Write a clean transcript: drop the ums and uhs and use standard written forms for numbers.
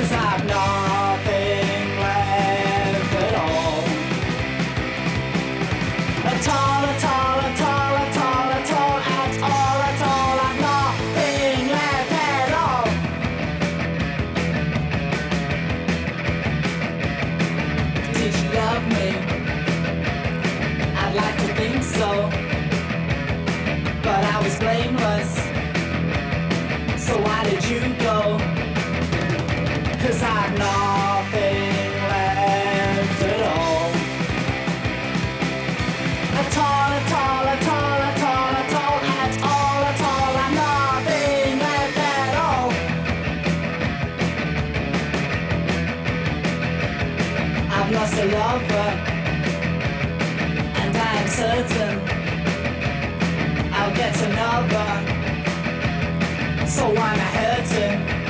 I've nothing left at all. At all, at all, at all, at all, at all, at all, at all, I've nothing left at all. Did you love me? I'd like to think so, but I was blameless. So why did you go? 'Cause I've nothing left at all. At all, at all, at all, at all, at all, at all, at all, I've nothing left at all. I've lost a lover, and I am certain I'll get another. So why am I hurting?